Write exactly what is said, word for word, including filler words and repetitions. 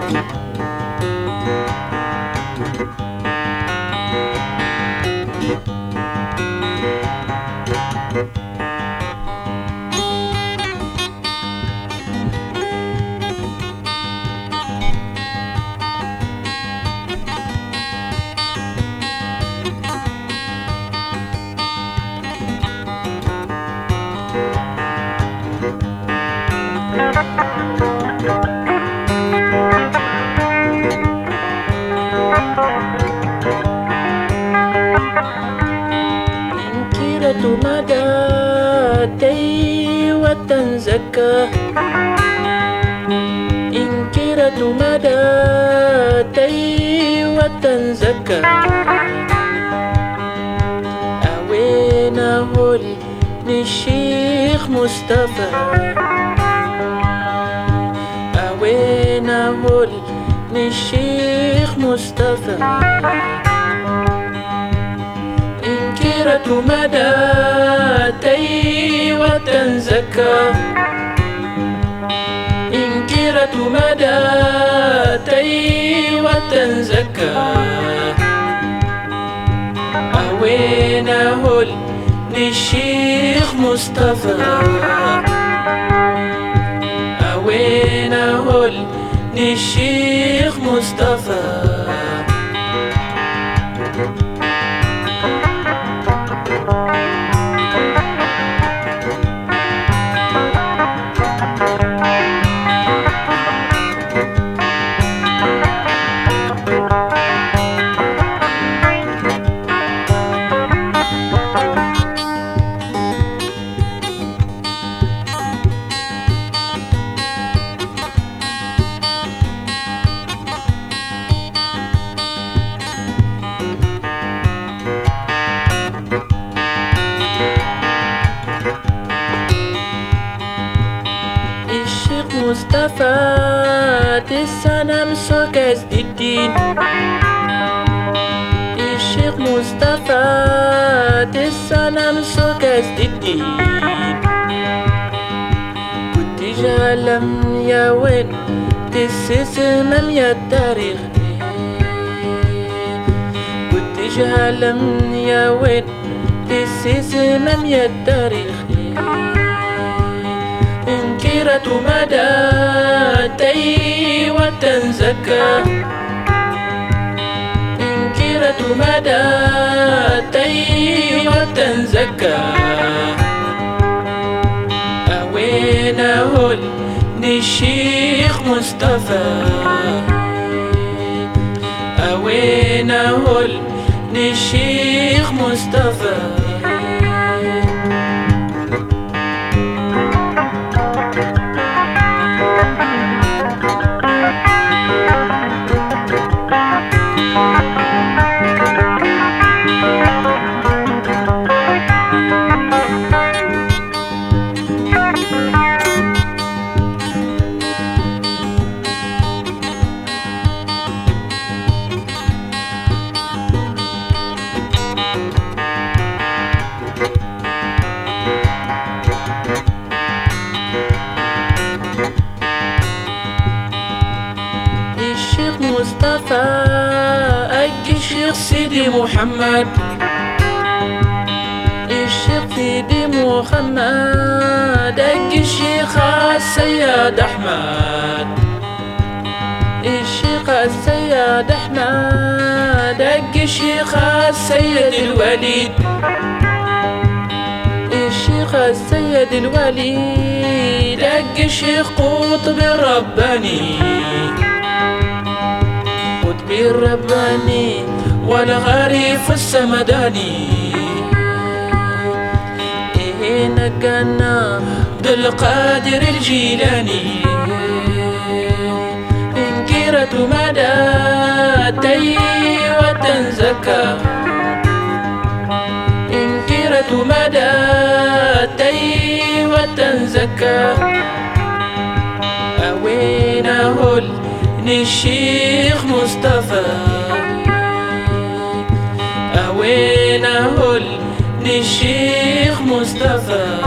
إنكرة مدى تيوة زكا إنكرة مدى تيوة زكا أوينا هول للشيخ مصطفى أوينا هول للشيخ مصطفى إنكرة مدى تيوة زكا إنكرة مدى تيوة زكا أوينا هول للشيخ مصطفى أوينا هول للشيخ مصطفى مصطفى تسنم سوكس الدين الشيخ مصطفى تسنم سوكس الدين كنت جالم يا وين تسسمم يا التاريخ كنت جالم يا وين تسسمم يا التاريخ إنكرة مدى تيوة زكا إنكرة مدى تيوة زكا أوينا هول للشيخ مصطفى أوينا هول للشيخ مصطفى مصطفى أجي الشيخ سيدي محمد الشيخ سيدي محمد أجي الشيخ السيد أحمد الشيخ السيد أحمد أجي الشيخ السيد الوليد الشيخ السيد الوليد أجي الشيخ قطب الرباني الرباني والغريف السمداني إيه نقنا عبد القادر الجيلاني إنكرة مدى تيوة زكا إنكرة مدى تيوة زكا أوينا هول للشيخ مصطفى أوينا هول للشيخ مصطفى